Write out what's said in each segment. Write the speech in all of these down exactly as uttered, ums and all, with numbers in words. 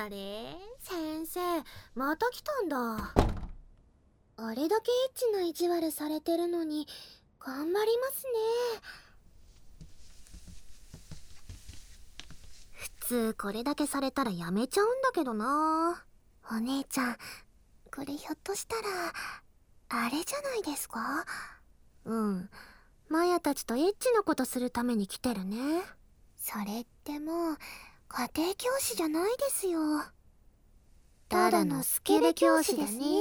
あれ、先生また来たんだ。あれだけエッチな意地悪されてるのに頑張りますね。普通これだけされたらやめちゃうんだけどな。お姉ちゃん、これひょっとしたらあれじゃないですか？うん、マヤたちとエッチなことするために来てるね。それってもう家庭教師じゃないですよ。ただのスケベ教師ですね。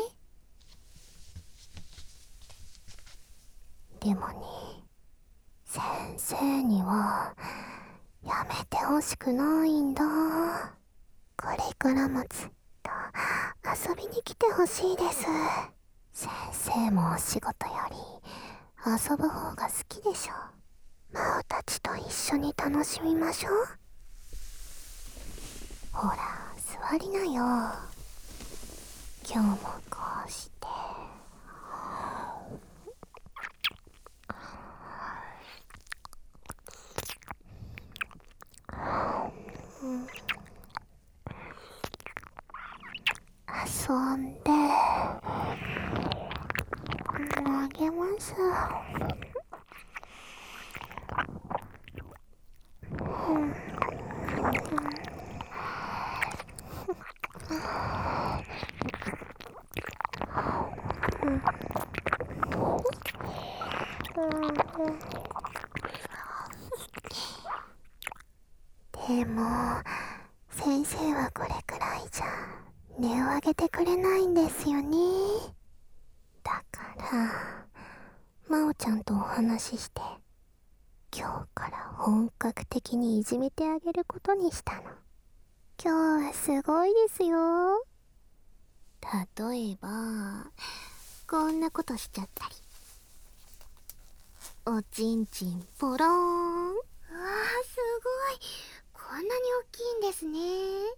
でもね、先生にはやめてほしくないんだ。これからもずっと遊びに来てほしいです。先生もお仕事より遊ぶ方が好きでしょ。マオたちと一緒に楽しみましょう。ほら座りなよ。今日もこうして遊んであげます。でも先生はこれくらいじゃ音を上げてくれないんですよね。だからマオちゃんとお話しして今日から本格的にいじめてあげることにしたの。今日はすごいですよ。例えばこんなことしちゃったり。おちんちんポローン。うわー、すごい、こんなに大きいんですね。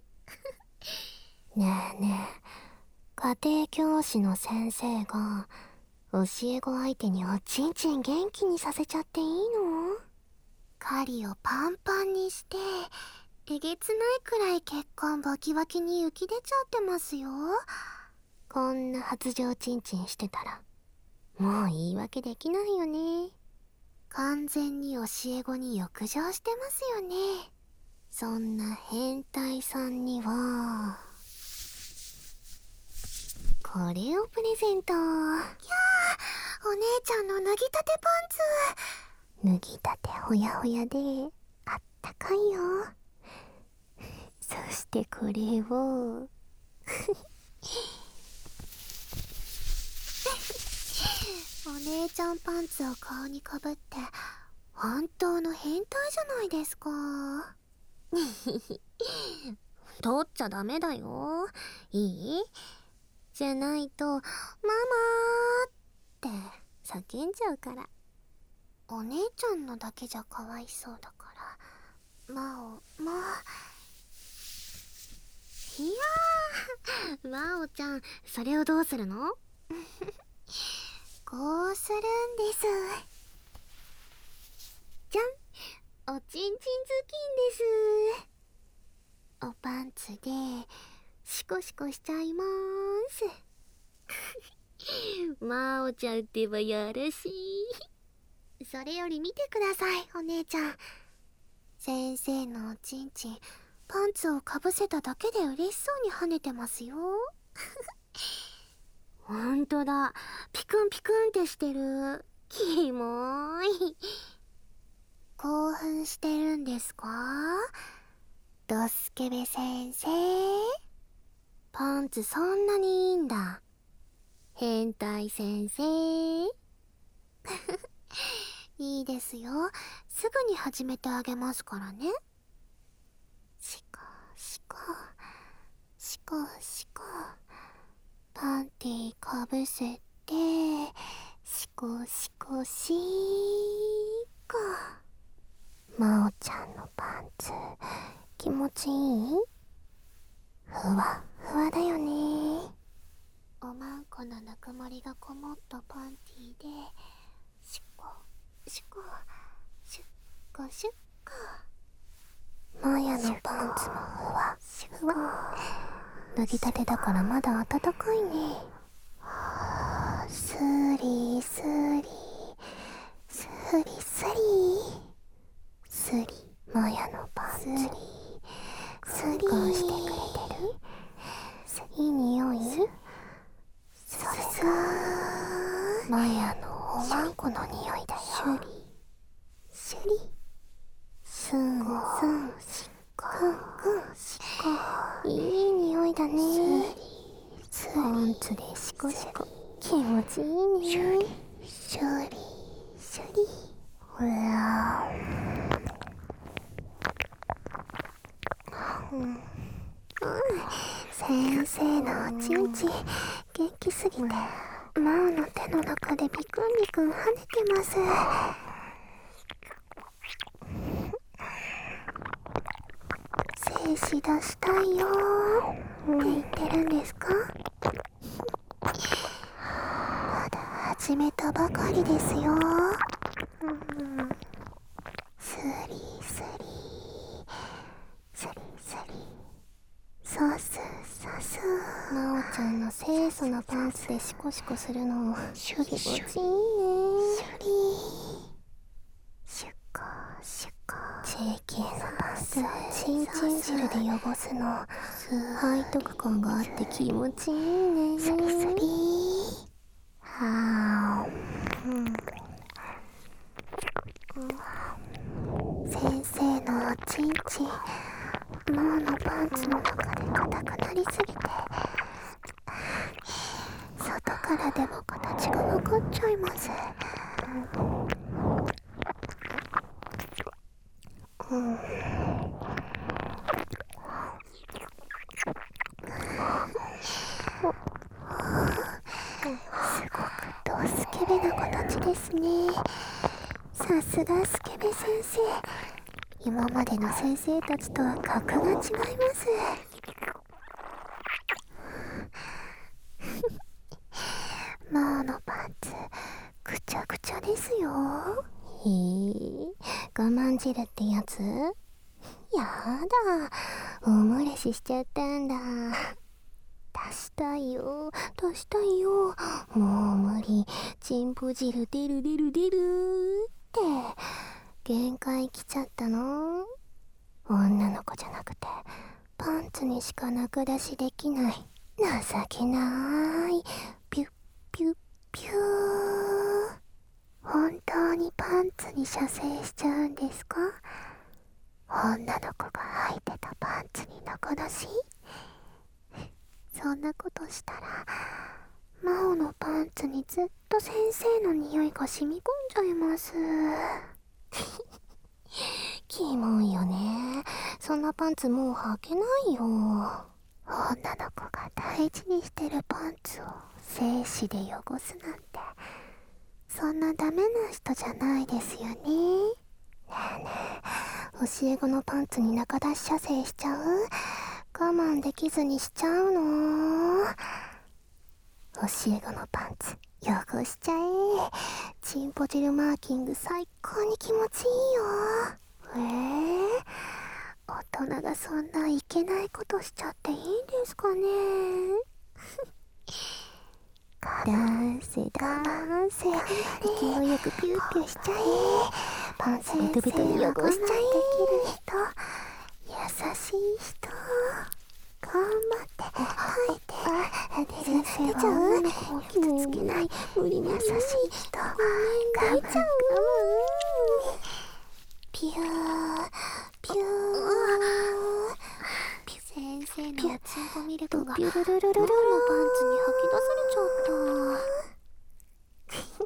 ねえねえ、家庭教師の先生が教え子相手におちんちん元気にさせちゃっていいの？狩りをパンパンにしてえげつないくらい血管バキバキに浮き出ちゃってますよ。こんな発情ちんちんしてたらもう言い訳できないよね。完全に教え子に欲情してますよね。そんな変態さんにはこれをプレゼント。きゃー、お姉ちゃんの脱ぎたてパンツ。脱ぎたてほやほやであったかいよ。そしてこれをお姉ちゃんパンツを顔にかぶって本当の変態じゃないですか。取っちゃダメだよ。いい？じゃないとママーって叫んじゃうから。お姉ちゃんのだけじゃかわいそうだからマオもいやー、マオちゃんそれをどうするの？こうするんです。じゃん、おちんちんずきんです。おパンツでシコシコしちゃいまーす。マオちゃんってばやらしい。それより見てください、お姉ちゃん。先生のおちんちんパンツをかぶせただけで嬉しそうに跳ねてますよ。ほんとだ、ピクンピクンってしてる。キモーい。興奮してるんですか？ドスケベ先生。パンツそんなにいいんだ。変態先生。いいですよ、すぐに始めてあげますからね。シコシコシコシコ、パンティかぶせてシコシコシーコ。マオちゃんのパンツ気持ちいい？ふわふわだよね。おまんこのぬくもりがこもったパンティでシュコシュコシュッコシュッコ。マヤのパンツもふわふわ脱ぎたてだからまだ暖かいね。スリスリスリスリスリマヤのパンツにスリーしてくれてる。いい匂い？それがマヤのおまんこの匂いだよ。シュリシュリスンスンシコクンクンシコ。いい匂いだね。パンツでシコシコ気持ちいいね。シュリシュリシュリほらうん、うん、先生のおちんち元気すぎてマオの手の中でビクンビクン跳ねてます。精子出したいよーって言ってるんですか？まだ始めたばかりですよ。うん、スリスリスリスリさすさす。まおちゃんの清楚なパンツでシコシコするの気持ちいいね。シュリシュコシュコ。ジェイケー のパンツをチンチン汁で汚すの背徳感があって気持ちいいね。スリスリはー、うん、先生のおちんちんマオのパンツの中で硬くなりすぎて外からでも形が分かっちゃいます。うん、すごくドスケベな形ですね。さすがスケベ先生。今までの先生たちとは格が違います。マオのパンツぐちゃぐちゃですよ。へえ、我慢汁ってやつ？やだ、おもれししちゃったんだ。出したいよ出したいよ、もう無理、チンポ汁出る出る出るって限界来ちゃったの？女の子じゃなくてパンツにしか中出しできない情けない。ピュッピュッピュー。本当にパンツに射精しちゃうんですか？女の子が履いてたパンツに中出し？そんなことしたらマオのパンツにずっと先生の匂いが染み込んじゃいます。キモいよね。そんなパンツもう履けないよ。女の子が大事にしてるパンツを精子で汚すなんてそんなダメな人じゃないですよね。ねえねえ、教え子のパンツに中出し射精しちゃう？我慢できずにしちゃうの？教え子のパンツ汚しちゃえ。チンポ汁マーキング最高に気持ちいいよ。えー、大人がそんないけないことしちゃっていいんですかね。男性男性勢いよくピューピューしちゃえ。パンツベトベトに汚しちゃえ。できる人、優しい人、頑張って耐えて。先生が女の子を傷つけない無理に優しい人、頑張ってピューピュー先生のおちんこミルクがマオのパンツに吐き出されちゃった。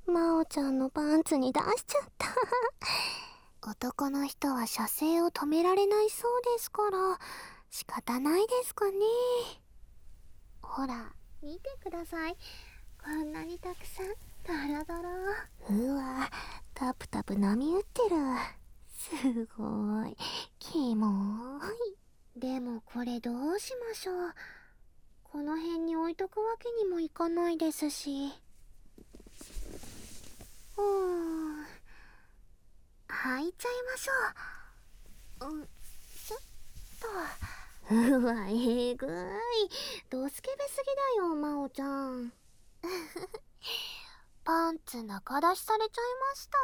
マオちゃんのパンツに出しちゃった。男の人は射精を止められないそうですから仕方ないですかね。ほら見てください、こんなにたくさんドロドロ。うわ、タプタプ波打ってる。すごいキモい。でもこれどうしましょう。この辺に置いとくわけにもいかないですし。うーん、履いちゃいましょう。うん、ちょっとうわ、えぐい。ドスケベすぎだよ、まおちゃん。パンツ中出しされちゃいました。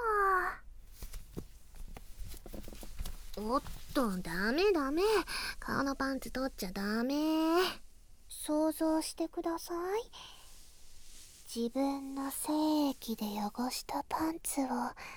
おっと、ダメダメ。顔のパンツ取っちゃダメ。想像してください。自分の精液で汚したパンツを教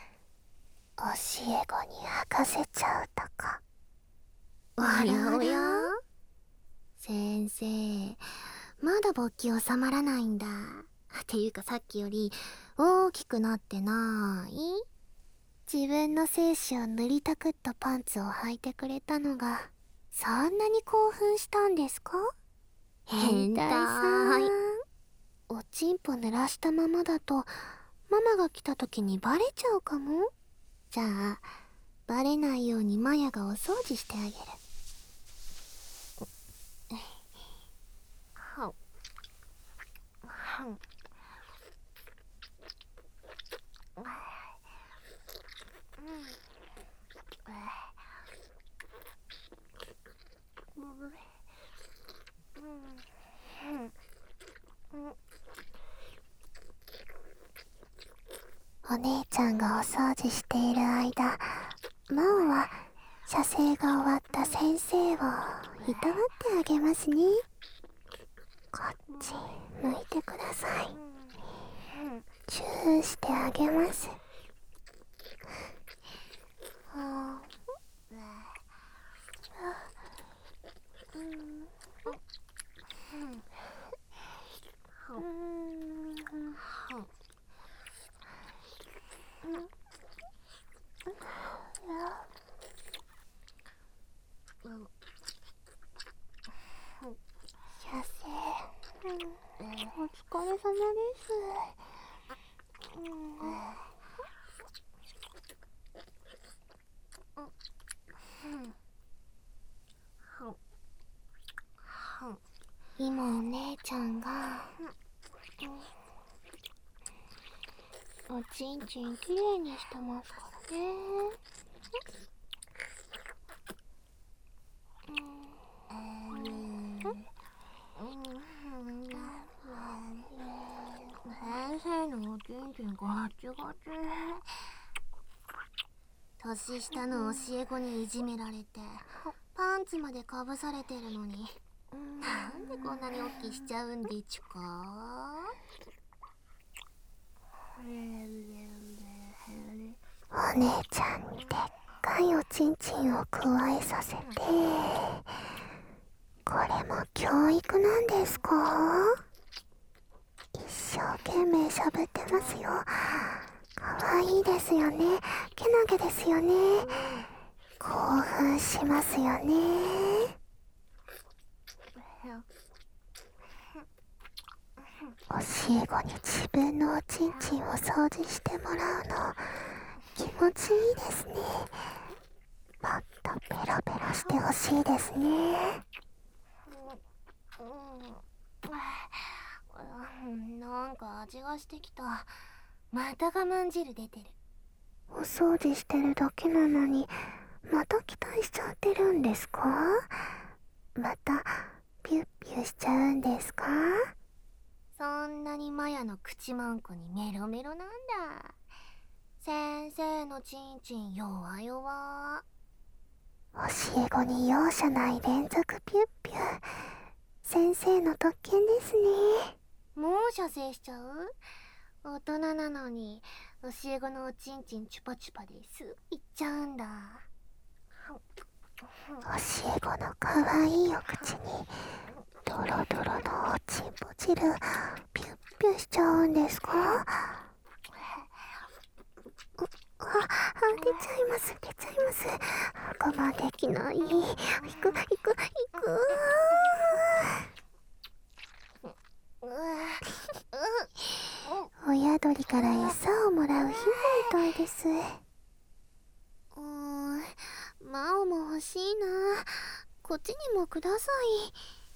え子に履かせちゃうとか。おやおや？先生、まだ勃起収まらないんだ。っていうかさっきより大きくなってない？自分の精子を塗りたくったパンツを履いてくれたのがそんなに興奮したんですか？変態さん。おちんぽ濡らしたままだとママが来た時にバレちゃうかも。じゃあバレないようにマヤがお掃除してあげる。はんはんお姉ちゃんがお掃除している間、マオは射精が終わった先生をいたわってあげますね。こっち向いてください。チューしてあげます。射精、お疲れ様です。今お姉ちゃんがおちんちんきれいにしてますからね。先生のおちんちんガチガチ。年下の教え子にいじめられてパンツまでかぶされてるのに、なんでこんなに大きいしちゃうんでちゅか。お姉ちゃんにでっかいおちんちんをくわえさせて、これも教育なんですか？一生懸命しゃべってますよ。かわいいですよね。けなげですよね。興奮しますよね。教え子に自分のおちんちんを掃除してもらうの気持ちいいですね。もっとペロペロしてほしいですね。なんか味がしてきた。また我慢汁出てる。お掃除してるだけなのにまた期待しちゃってるんですか？またピュッピュしちゃうんですか？そんなにマヤの口まんこにメロメロなんだ。先生のチンチン弱弱。教え子に容赦ない連続ピュッピュ。先生の特権ですね。もう射精しちゃう？大人なのに教え子のおちんちんチュパチュパですぐいっちゃうんだ。教え子のかわいいお口にドロドロのおちんぽ汁ピュッピュしちゃうんですか？あ、出ちゃいます、出ちゃいます。我慢できない。行く、行く、行く。親鳥から餌をもらう日みたいです。うーん、マオも欲しいな。こっちにもください。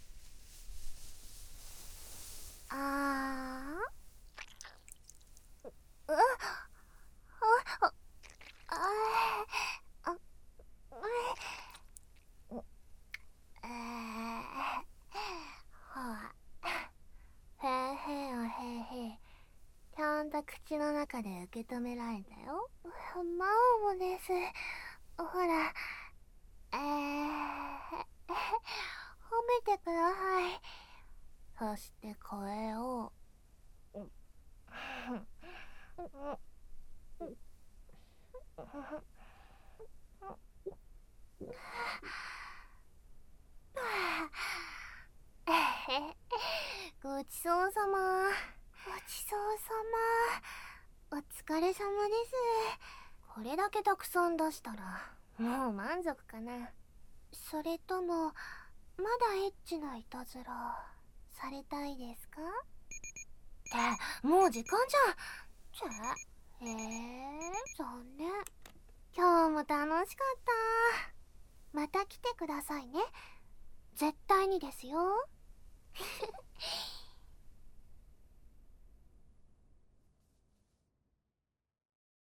あーうっああああ口の中で受け止められたよ。マオもです。ほら、えー、褒めてください。そして声をごちそうさま。ごちそうさま。お疲れさまです。これだけたくさん出したらもう満足かな。それともまだエッチないたずらされたいですか？ってもう時間じゃん。ちゃえー、残念。今日も楽しかった。また来てくださいね。絶対にですよ。